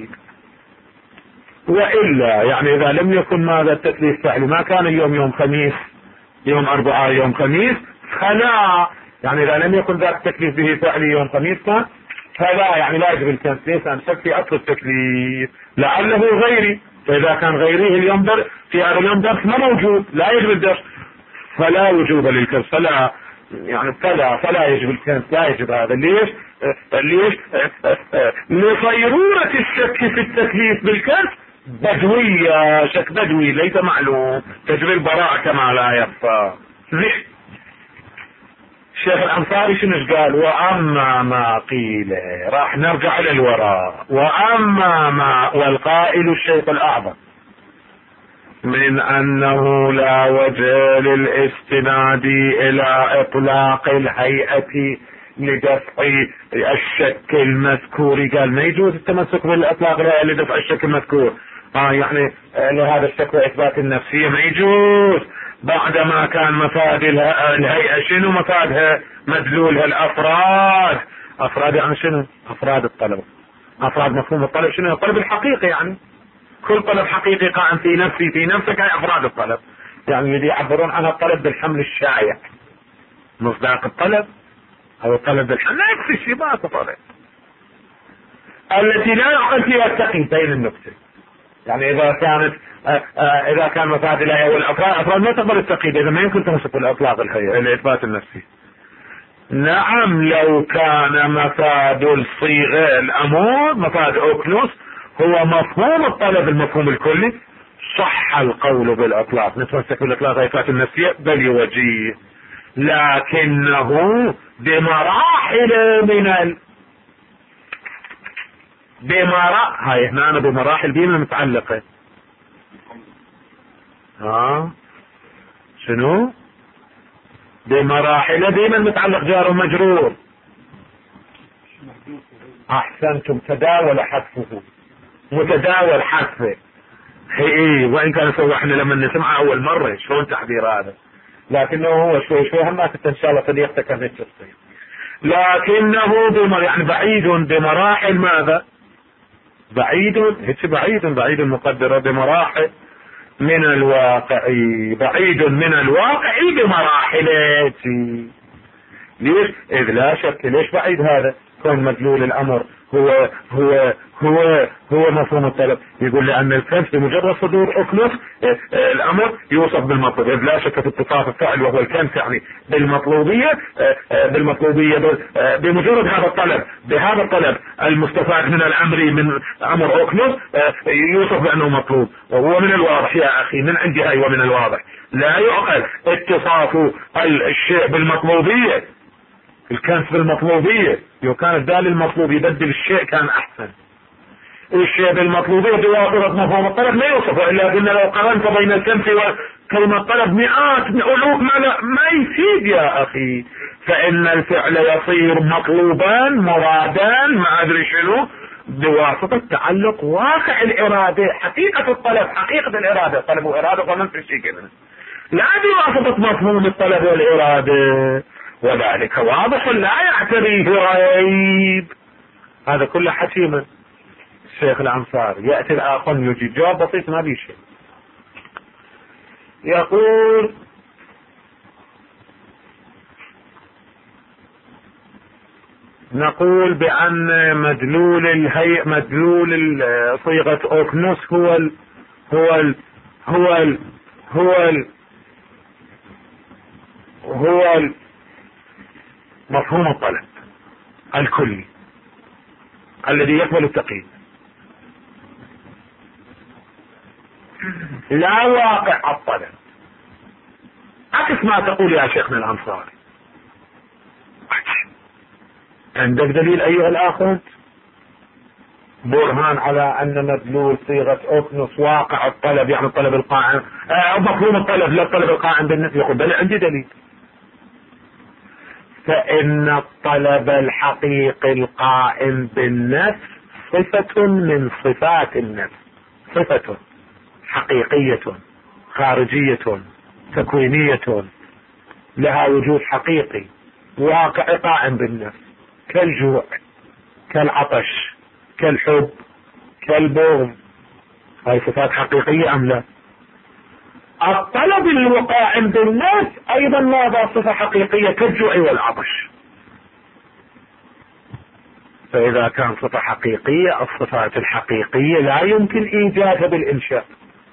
وإلا يعني إذا لم يكن ماذا التكليف فعلي، ما كان اليوم يوم خميس يوم أربعاء يوم خميس، فلا يعني إذا لم يكن ذاك التكليف به فعلي يوم خميس فلا يعني لا يجب الكنس. ليس أن شك في أصل التكليف لعله غيري، فإذا كان غيره اليوم درس في هذا اليوم درس ما موجود لا يجب الدرس، فلا وجوب للكنس، فلا يعني فلا يجب الكنس، لا يجب هذا. ليش لصيرورة الشك في التكليف بالكنس بدوية، شك بدوي ليس معلوم، تجب البراءة كما لا يخفى. الشيخ الأنصاري شنو قال؟ وأما ما قيل، راح نرجع إلى الوراء. وأما ما والقائل الشيخ الأعظم من أنه لا وجه للاستناد إلى إطلاق الهيئة لدفع الشك المذكور، قال ما يجوز التمسك بالإطلاق الهيئة لدفع الشك المذكور، يعني لهذا الشك وإثبات النفسية ما يجوز، بعدما كان مفاد الهيئة شنو مفادها؟ مدلولها الأفراد يعني شنو؟ أفراد الطلب، أفراد مفهوم الطلب شنو؟ الطلب الحقيقي، يعني كل طلب حقيقي قائم في نفسي في نفسك هي أفراد الطلب، يعني الذي يعبرون عنها الطلب بالحمل الشائع، مصداق الطلب أو الطلب بالحمل نفس الشيء ما تفرق، التي لا يعقل فيها التقييد بين النكتة. يعني إذا كان مفاد الهيئة والأفراد ما تقبل التقييد، إذا ما يمكن تمسك بالإطلاق الهيئة لإثبات النفسي. نعم لو كان مفاد الصيغة الأمور مفاد أوكلوس هو مفهوم الطلب المفهوم الكلي صح القول بالإطلاق، نتمسك بالإطلاق إثبات النفسية بل وجيه، لكنه بمراحل هاي هنا بمراحل بينا متعلقة. شنو بمراحل ديما متعلق جار ومجرور؟ احسنتم، تداول حذفه، متداول حذفه. وان كان سوحنا لما نسمع اول مرة شلون تعبير هذا، لكنه هو شوي شوي هم ان شاء الله صديقتك هذه التصير، لكنه يعني بعيد بمراحل ماذا؟ بعيد مقدرة بمراحل من الواقع، بعيد من الواقع بمراحله. ليش؟ إذ لا شك. ليش بعيد هذا؟ كون مدلول الأمر هو مفهوم الطلب، يقول لأن الكنس بمجرد صدور أكلس الأمر يوصف بالمطلوب، إذ لا شك في اتصاف الفعل وهو الكنس يعني بالمطلوبية بمجرد هذا الطلب، بهذا الطلب المستفاد من الأمر من أمر أكلس يوصف بأنه مطلوب، وهو من الواضح يا أخي من عندي هاي، ومن الواضح لا يعقل اتصاف الشيء بالمطلوبية، الكنس بالمطلوبية. لو كان الدال المطلوب يبدل الشيء كان احسن. الشيء بالمطلوبية بواسطة مفهوم الطلب لا يوصف، الا قلنا لو قارنت بين الكنس وكلمة طلب مئات الوف ما يفيد يا اخي، فان الفعل يصير مطلوبا مرادا ما ادري شنو بواسطة تعلق واقع الارادة، حقيقة الطلب حقيقة الارادة، طلب وارادة ونفس الشيء كذا، لا بواسطة مفهوم الطلب والارادة، وذلك واضح لا يعتريه ريب. هذا كله حكيما الشيخ الأنصاري. يأتي الآخر يجيب جواب بسيط ما بيه شيء، يقول نقول بأن مدلول صيغة أوكنوس مفهوم الطلب الكلي الذي يقبل التقييد، لا واقع الطلب. عكس ما تقول يا شيخنا الأنصاري. عندك دليل أيها الآخر؟ برهان على أن مدلول صيغة أوكنوس واقع الطلب، يعني الطلب القائم مفهوم الطلب لا الطلب القائم بالنفس. يقول بل عندي دليل. فإن الطلب الحقيقي القائم بالنفس صفة من صفات النفس، صفة حقيقية خارجية تكوينية لها وجود حقيقي واقع قائم بالنفس، كالجوع كالعطش كالحب كالبغض. هاي صفات حقيقية أم لا؟ الطلب القائم بالنفس أيضا ماذا؟ صفة حقيقية كالجوع والعطش. فإذا كان صفة حقيقية، الصفات الحقيقية لا يمكن إيجادها بالإنشاء.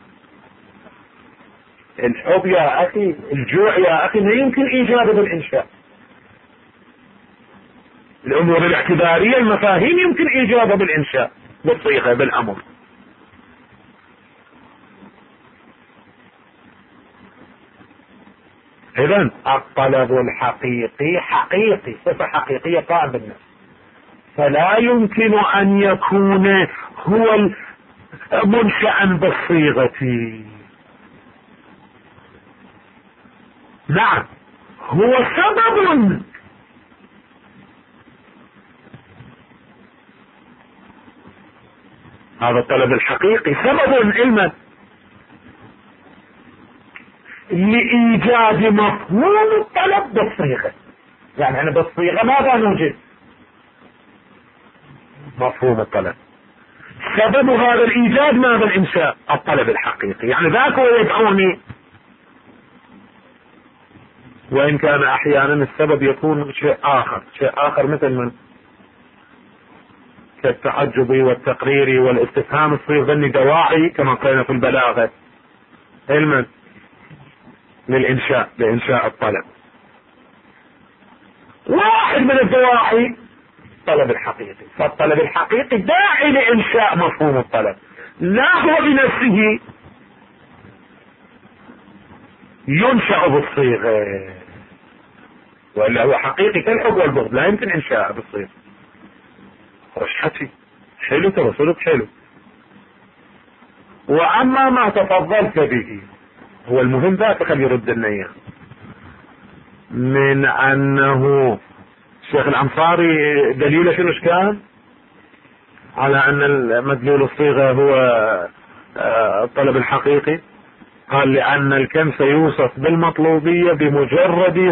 الحب يا أخي، الجوع يا أخي، لا يمكن إيجاده بالإنشاء. الأمور الاعتبارية المفاهيم يمكن إيجادها بالإنشاء، بالصيغة بالأمر. إذن الطلب الحقيقي حقيقي، صفة حقيقية قائم بالنفس، فلا يمكن أن يكون هو منشأ بالصيغة. نعم هو سبب، هذا الطلب الحقيقي سبب علما لإيجاد مفهوم الطلب بالصيغة. يعني أنا بالصيغة ماذا نوجد؟ مفهوم الطلب. سبب هذا الإيجاد ماذا؟ الإنشاء، الطلب الحقيقي. يعني ذاك هو يدعوني، وإن كان أحيانا السبب يكون شيء آخر مثل من كالتعجب والتقرير والاستفهام الصيغ ذني دواعي كما قلنا في البلاغة علما للإنشاء، لإنشاء الطلب. واحد من الدواعي الطلب الحقيقي، فالطلب الحقيقي داعي لإنشاء مفهوم الطلب، لا هو بنفسه ينشأ بالصيغة، وإلا هو حقيقي كالحب والبغض لا يمكن إنشاء بالصيغة. رشحتي حلو، توصلك حلو. وأما ما تفضلت به هو المهم ذاك، خلي يرد لنا إياه، من أنه الشيخ الأنصاري دليله شنو كان على أن مدلول الصيغة هو الطلب الحقيقي؟ قال لأن الكنس يوصف بالمطلوبية بمجرد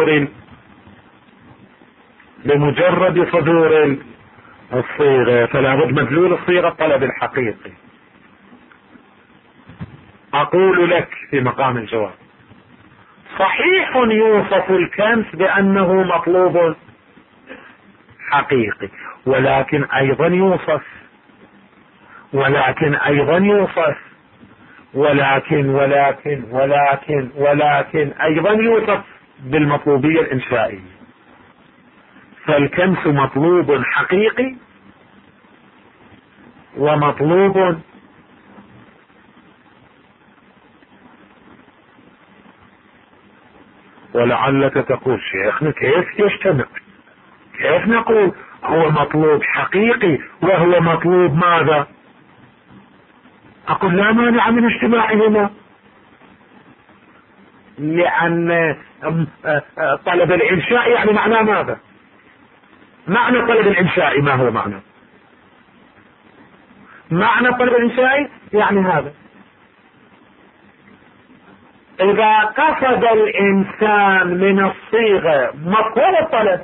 صدور الصيغة، فلا بد مدلول الصيغة الطلب الحقيقي. أقول لك في مقام الجواب، صحيح يوصف الكنس بأنه مطلوب حقيقي، ولكن أيضا يوصف ولكن أيضا يوصف بالمطلوبية الإنشائية. فالكنس مطلوب حقيقي ومطلوب ولعلك تقول شيخنا كيف يجتمع؟ كيف نقول هو مطلوب حقيقي وهو مطلوب ماذا؟ أقول لا مانع من اجتماعهما، لأن طلب الإنشاء يعني معناه ماذا؟ معنى طلب الإنشاء ما هو معنى؟ معنى طلب الإنشاء يعني هذا. إذا قصد الإنسان من الصيغة مفهوم الطلب،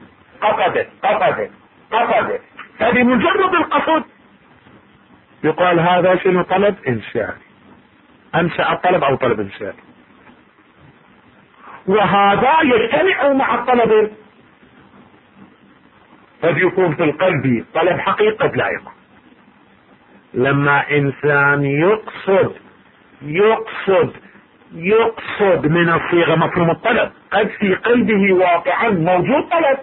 قصد فبمجرد القصد يقال هذا شنو؟ طلب إنشاء، أنشأ الطلب أو طلب إنشاء. وهذا يجتمع مع الطلب، قد يكون في القلب طلب حقيقي قد لا يكون. لما إنسان يقصد يقصد من الصيغة مفهوم الطلب، قد في قلبه واقعا موجود طلب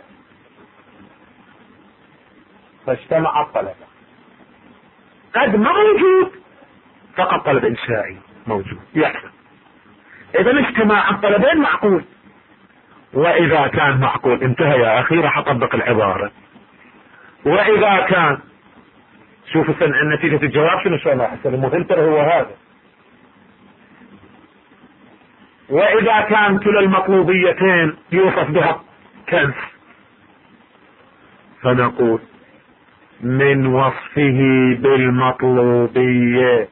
فاجتمع الطلب، قد ما موجود فقط طلب إنشائي موجود يحصل. إذا اجتماع الطلبين معقول، وإذا كان معقول انتهى يا أخي، راح أطبق العبارة. وإذا كان شوفوا نتيجة الجواب شنو شو الله المهم ترى هو هذا. وإذا كان كلا المطلوبيتين يوصف بها كنز، فنقول من وصفه بالمطلوبية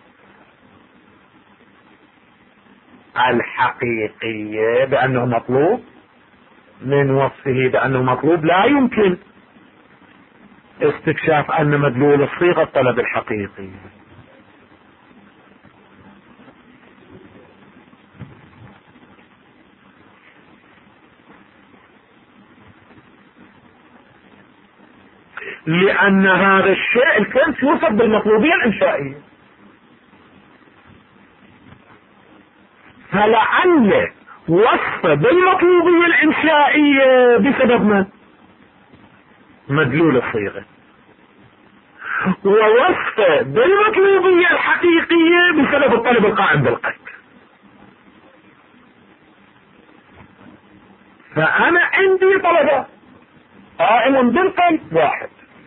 الحقيقية بأنه مطلوب، من وصفه بأنه مطلوب لا يمكن استكشاف أن مدلول الصيغة الطلب الحقيقي. لأن هذا الشيء الكنز يوصف بالمطلوبية الإنشائية، فلعل وصف بالمطلوبية الإنشائية بسبب من؟ مدلول الصيغة، ووصف بالمطلوبية الحقيقية بسبب الطلب القائم بالقلب. فأنا عندي طلبات قائم بالقلب واحد،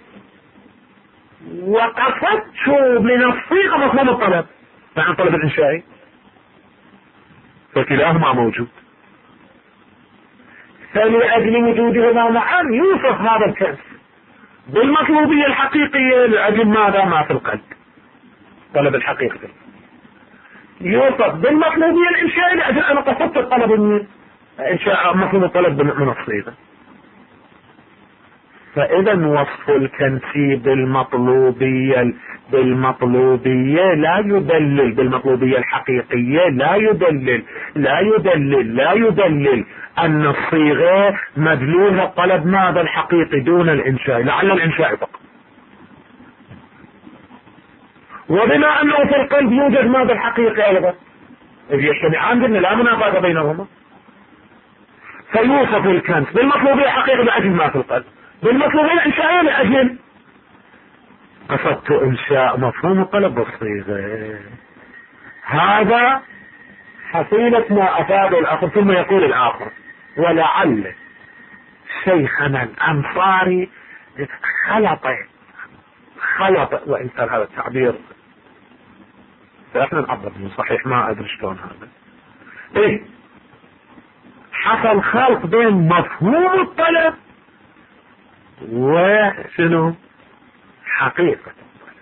وقصدت من الصيغة مفهوم الطلب مع الطلب الإنشائي، فكلاهما موجود، فلأجل وجودهما معا يوصف هذا الكنز بالمطلوبية الحقيقية. لأجل ماذا؟ ما في القلب طلب الحقيقي، يوصف بالمطلوبية الإنشائية لأجل أنا قصدت الطلب من إنشاء مفهوم الطلب من الصيغة. فإذا وصف الكنسي بالمطلوبية لا يدلل، بالمطلوبية الحقيقية لا يدلل أن الصيغة مدلولها الطلب ماذا الحقيقي دون الإنشاء، لعل الإنشاء فقط. وبما أنه في القلب يوجد ماذا الحقيقي أيضا، إذ يجتمعان قلنا لا منافاة بينهما، فيوصف الكنس بالمطلوبية الحقيقية لأجل ما في القلب، بالمطلوبية الإنشائية لأجل قصدت إنشاء مفهوم الطلب بالصيغة. هذا حصيلة ما أفاد الآخر. ثم يقول الآخر ولعل شيخنا الأنصاري خلط وإن كان هذا التعبير فإحنا نعبر من صحيح ما أدري شلون هذا حصل خلط بين مفهوم الطلب وشنو حقيقة الطلب.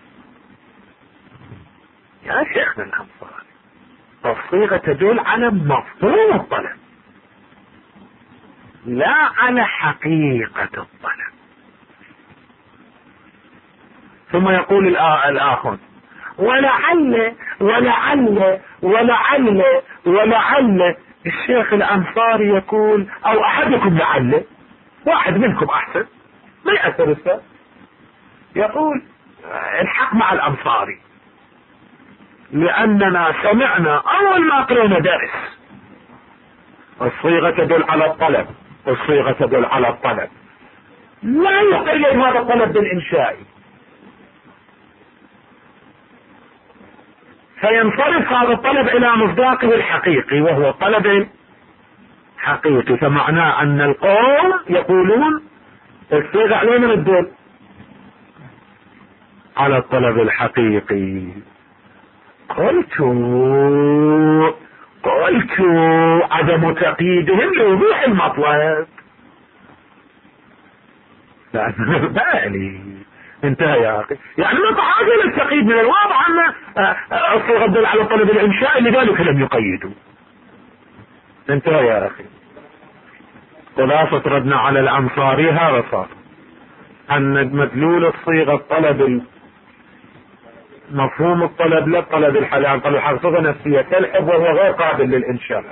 يا شيخنا الأنصاري الصيغة تدل على مفهوم الطلب لا على حقيقة الطلب. ثم يقول الآخر ولعل الشيخ الأنصاري يقول أو أحدكم لعل واحد منكم أحسن ما يأثر السبب يقول الحق مع الأنصاري، لأننا سمعنا أول ما قرأنا درس الصيغة تدل على الطلب لا يقيد هذا الطلب بالإنشائي، فينصرف هذا الطلب إلى مصداقه الحقيقي وهو الطلب الحقيقي. فمعناه أن القوم يقولون الصيغة علينا من الدول على الطلب الحقيقي. قلت عدم تقييدهم لوضوح المطلب لأن بالي انتهى يا أخي، يعني ما تعادل التقييد من الواضح أن الصيغة تدل على الطلب الإنشائي لذلك لم يقيدوا. انتهى يا أخي. خلاصة ردنا على الأنصاري هذا صار أن مدلول الصيغة الطلب مفهوم الطلب لا الطلب الحلال، طلب حقيقة نفسية كالحب وهو غير قابل للإنشاء،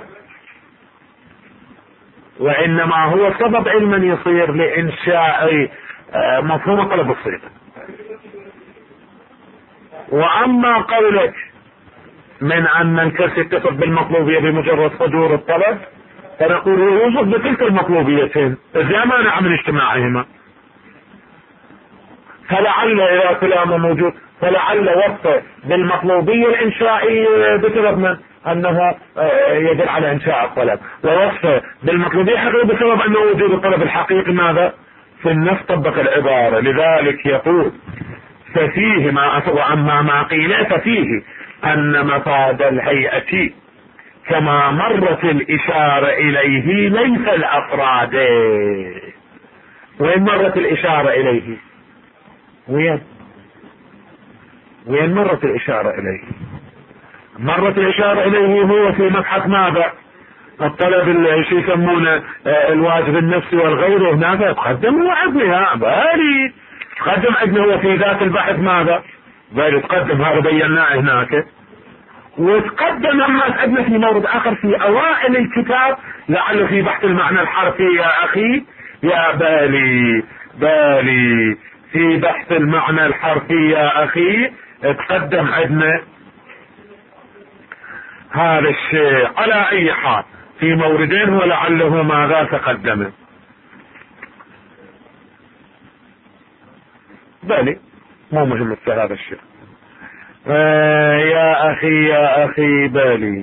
وإنما هو سبب علما يصير لإنشاء مفهوم الطلب الصيغة. وأما قولك من ان الكرسي يتصف بالمطلوبية بمجرد صدور الطلب، فنقول يوصف بتلك المطلوبيتين اذا مانع من اجتماعهما. فلعل اذا كلامه موجود فلعل وصفه بالمطلوبية الانشائية بسبب من انه يدل على انشاء الطلب، ووصفه بالمطلوبية الحقيقية بسبب انه وجود الطلب الحقيقي ماذا في النفس طبق العبارة. لذلك يقول ففيه واما ما قيل ففيه ان مفاد الهيئة كما مرت الاشارة اليه ليس الافراد. وين مرت الاشارة اليه؟ وين مرت الاشارة اليه؟ مرت الاشارة اليه هو في مبحث ماذا؟ الطلب اللي يسمونه الواجب النفسي والغير، هناك يتقدم هو عندنا بالي تقدم عندنا هو في ذات البحث ماذا؟ بالي تقدم، هذا بيناه هناك. وتقدم اما عندنا في مورد اخر في اوائل الكتاب لعله في بحث المعنى الحرفي يا اخي، يا بالي في بحث المعنى الحرفي يا اخي تقدم عندنا هذا الشيء. على اي حال في موردين ولعله ماذا تقدم. بالي مو مهم هذا الشيء. يا اخي بالي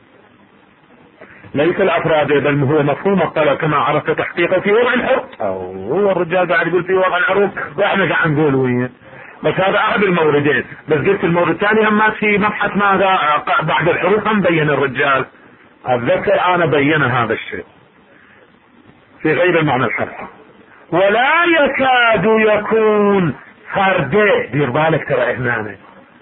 ليس الافراد بل هو مفهوم الطلب كما عرفت تحقيقه في وضع الحر. هو الرجال قاعد يقول في وضع العروض واحنا قاعد نقول وين، بس هذا احد الموردين. بس قلت المورد الثاني هم في مبحث ماذا بعد الحروف هم بين الرجال، اتذكر انا بين هذا الشيء في غير المعنى الحرفي. ولا يكاد يكون فردي، دير بالك ترى هنا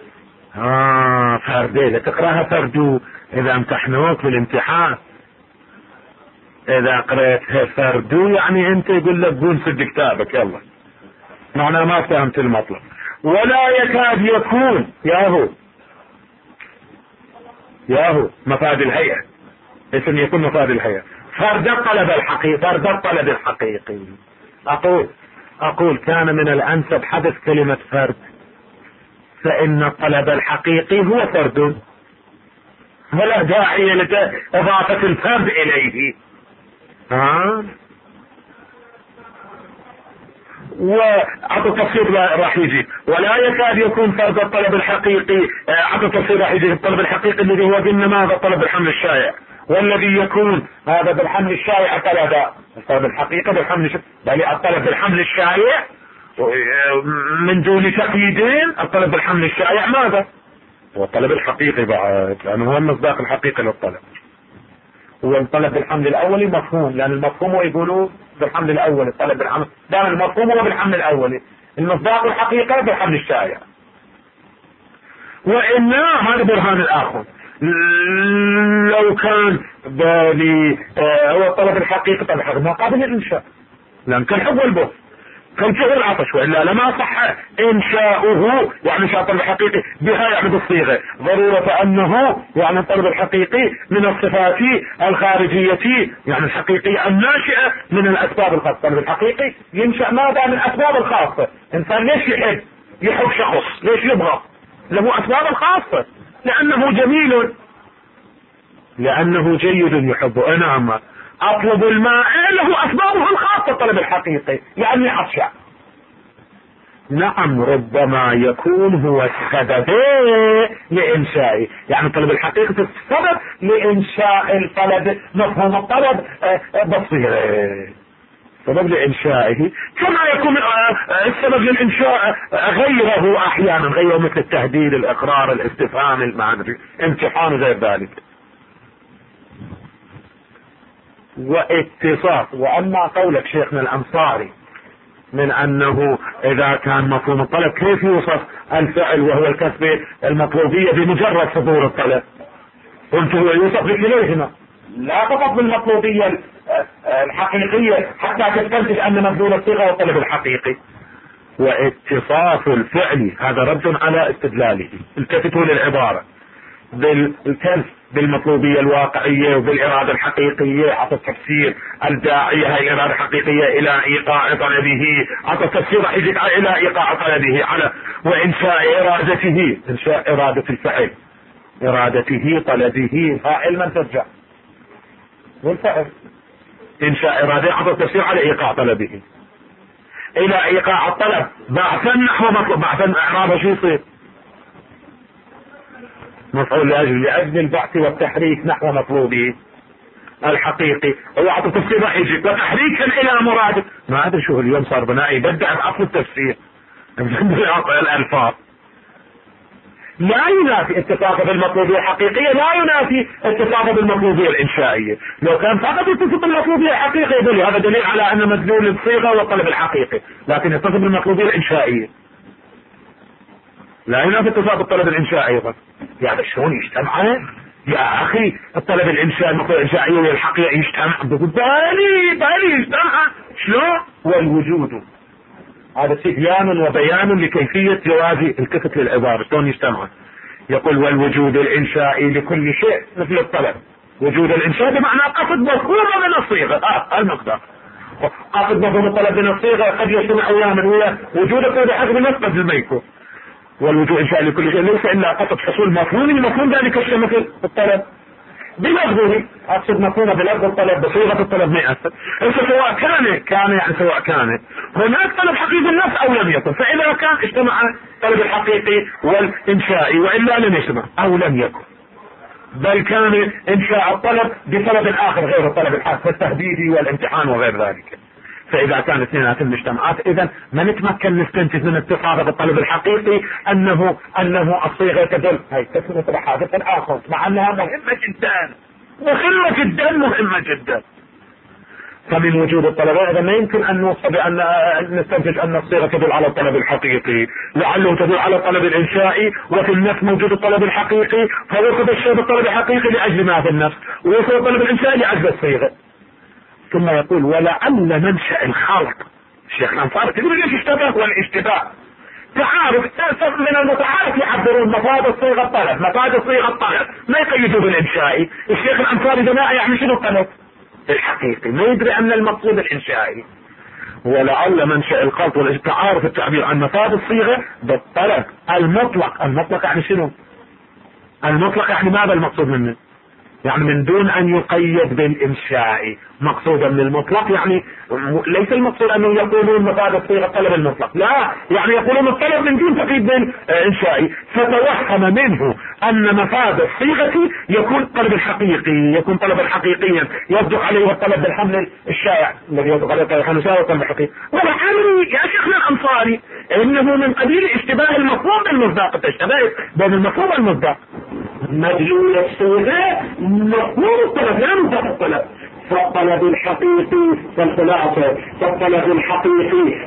فردي لا تقراها فردو اذا امتحنوك في الامتحان، اذا قرأتها فردو يعني انت يقول لك قول سد كتابك يلا معناه ما فهمت المطلب. ولا يكاد يكون ياهو مفاد الهيئة، اسم يكون مفاد الهيئة فرد الطلب الحقيقي. اقول كان من الانسب حدث كلمة فرد، فان الطلب الحقيقي هو فرد، ولا داعي لإضافة الفرد اليه. وعطوا تفسير راح يجي ولا يكاد يكون فرد الطلب الحقيقي. عطوا تفسير راح يجي الطلب الحقيقي الذي هو قلنا ماذا؟ الطلب بالحمل الشائع، والذي يكون هذا بالحمل الشائع الطلب الحقيقي بالحمل الشائع، بل الطلب بالحمل الشائع من دون تقييدين. الطلب بالحمل الشائع ماذا؟ هو الطلب الحقيقي بعد، لأنه هو المصداق الحقيقي للطلب. هو الطلب بالحمل الأولي مفهوم، لأن المفهوم هو يقولوا بالحمل الأولي، الطلب بالحمل دائما المفهوم هو بالحمل الأولي، المصداق الحقيقي بالحمل الشائع. وإنما هذا برهان الآخر لو كان بالي هو الطلب الحقيقي طلب ما قابل الإنشاء، لأن كان حب والبث كان فيه العطش، وإلا لما صح إنشاؤه يعني إنشاء الطلب الحقيقي بها يعني بالصيغة ضرورة أنه يعني الطلب الحقيقي من الصفات الخارجية يعني الحقيقية الناشئة من الأسباب الخاصة. الطلب الحقيقي ينشأ ماذا؟ من الأسباب الخاصة. إنسان ليش يحب شخص؟ ليش يبغى؟ له أسباب الخاصة، لأنه جميل، لأنه جيد يحبه. نعم اطلب الماء له اسبابه الخاصة الطلب الحقيقي يعني عطشان. نعم ربما يكون هو السبب لإنشائه، يعني الطلب الحقيقي السبب لإنشاء الطلب، مفهوم الطلب بالصيغة سبب لإنشائه، كما يكون السبب للإنشاء غيره أحيانا، غيره مثل التهديد، الإقرار، الاستفهام، المعرفة، امتحان غير ذلك. واتصاف. واما قولك شيخنا الانصاري من انه اذا كان مفهوم الطلب كيف يوصف الفعل وهو الكسب المطلوبية بمجرد صدور الطلب؟ قلت هو يوصف بكليهما، لا فقط بالمطلوبية الحقيقية حتى تستنتج ان مبذول الصيغة والطلب الحقيقي. واتصاف الفعل هذا رد على استدلاله، التفتوا للعبارة بالكنس بالمطلوبية الواقعية وبالإرادة الحقيقية، عطى التفسير الداعية هاي الإرادة الحقيقية إلى إيقاع طلبه، عطى التفسير راح يجي إلى إيقاع طلبه على وإنشاء إرادته، إنشاء إرادة الفعل إرادته طلبه فاعل من ترجع والفعل. إنشاء إرادة عطى تفسير على إيقاع طلبه إلى إيقاع الطلب بعثا نحو مطلب بعثا إعرابه شو يصير مفعول لأجل البعث والتحريك نحو مطلوبه الحقيقي. هو عطى تفسير راح يجي وتحريكا إلى مراده. ما أدري شو اليوم صار بنائي بدع بأصل التفسير الألفاظ. لا ينافي اتفاقه بالمطلوبية الحقيقية لا ينافي اتفاقه بالمطلوبية الإنشائية. لو كان فقط يتصف بالمطلوبية الحقيقية يقول هذا دليل على أن مدلول الصيغة والطلب الحقيقي، لكن يتصف بالمطلوبية الإنشائية لا ينافي اتفاق الطلب الإنشائي أيضا. يعني شلون يجتمع يا أخي الطلب الإنشائي المطلوبية الإنشائية والحقيقة يجتمع بالي يجتمع شلون؟ والوجود هذا استبيان وبيان لكيفية جواز التفت للعبارة شلون يجتمع. يقول والوجود الإنشائي لكل شيء مثل الطلب. وجود الإنشاء بمعنى قصد مفهوم من الصيغة المقدار. قصد مفهوم الطلب من الصيغة قد يجتمع أياما هو وجودك بحسب نسبة الميكو. والوجود إنشائي لكل شيء ليس إلا قصد حصول مفهوم ذلك الشيء مثل الطلب بلفظه. أقصد مفهومه بلفظ الطلب بصيغة الطلب ما يأثر. سواء كان يعني سواء كان هناك طلب حقيقي النفس أو لم يكن. فإذا كان اجتمع الطلب الحقيقي والإنشائي وإلا لم يجتمع أو لم يكن بل كان إنشاء الطلب بطلب آخر غير الطلب الحقيقي التهديدي والامتحان وغير ذلك. فإذا كان اثنينات المجتمعات إذا ما نتمكن نستنتج من اتفاق بالطلب الحقيقي أنه الصيغة تدل هي تثبت حادث آخر مع أنها مهمة جدا. فمن وجود الطلب هذا ما يمكن أن نوصف بأن نستنتج أن الصيغة تدل على الطلب الحقيقي لعله تدل على الطلب الإنشائي وفي النفس موجود الطلب الحقيقي فوصف الشيء بالطلب الحقيقي لأجل ما في النفس ووصف الطلب الإنشائي لأجل الصيغة. ثم يقول ولعل منشأ الخلق. الشيخ الأنصاري تقول ليش اشتبه والاشتباه تعارف من المتعارف يعبرون مفاد صيغة الطلب ما يقيدوا بالإنشائي. الشيخ الأنصاري بناء يعني شنو الطلب الحقيقي ما يدري أن المقصود الإنشائي. ولعل منشأ الخلق والتعارف التعبير عن مفاد الصيغة بالطلب المطلق يعني شنو المطلق يعني ماذا المقصود منه يعني من دون ان يقيد بالانشاء مقصودا من المطلق يعني ليس المقصود انه يقولون مفاد الصيغه الطلب المطلق لا يعني يقولون الطلب من دون تقييد بالانشاء فتوهم منه ان مفاد الصيغه يكون طلب طلبا حقيقيا يصدق عليه الطلب بالحمل الشائع الذي يصدق عليه الطلب الشائع والطلب الحقيقي. ولعلي يا شيخنا الانصاري انه من قبيل اشتباه المفهوم بالمصداق التشابه بين المفهوم والمصداق مدلول الصيغه مفهوم الطلب لا مصداق الطلب. فالطلب الحقيقي فالخلاصة فالطلب الحقيقي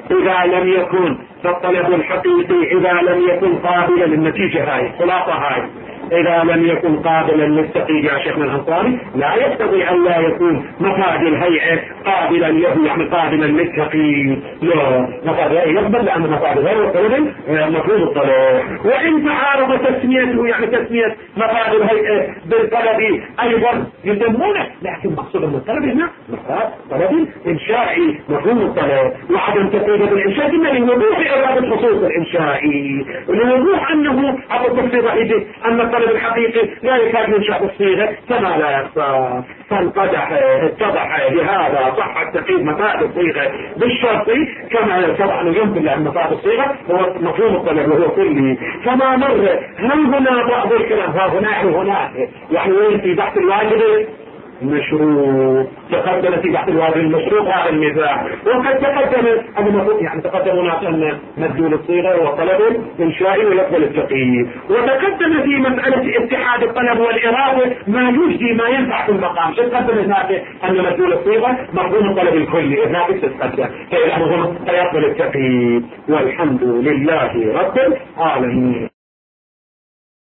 إذا لم يكن قابلا للنتيجة هاي خلاصة هاي إذا لم يكن قابلا للتقييد يا شيخنا الأنصاري لا يستطيع أن لا يكون مفاد الهيئة قابلا له يعني قابلا للتقييد. لا مفاد الهيئة يقبل لأن مفاد الهيئة والطلب مفهوم الطلب. وإن تعارض تسميته يعني تسمية مفاد الهيئة بالطلب أيضا يسمونه لكن مقصود من الطلب هنا مفاد طلب إنشائي مفهوم الطلب وعدم تقييد بالإنشاء إنه لوضوح إرادة خصوص الإنشائي لوضوح أنه على التفسير رأيته أن الطلب الحقيقي لا يكاد ينشأ الصيغة كما لا يخفى. اتضح لهذا صحة تقييد مفاد الصيغة بالشرط كما يتضح أنه يمكن لأن مفاد الصيغة هو مفهوم الطلب وهو كلي. فما مر هل هنا بعض الكلام هناك يعني وين في بحث الواجب مشروع تقدم في بحث الواجب المشروع هذا النزاع وقد تقدم يعني تقدم هناك أن مدلول الصيغة هو طلب إنشائي ويقبل التقييد وتقدم في مسألة اتحاد الطلب والإرادة ما يجدي ما ينفع في المقام. تقدم هناك أن مدلول الصيغة مفهوم الطلب الكلي هناك تتقدم فيقبل التقييد والحمد لله رب العالمين.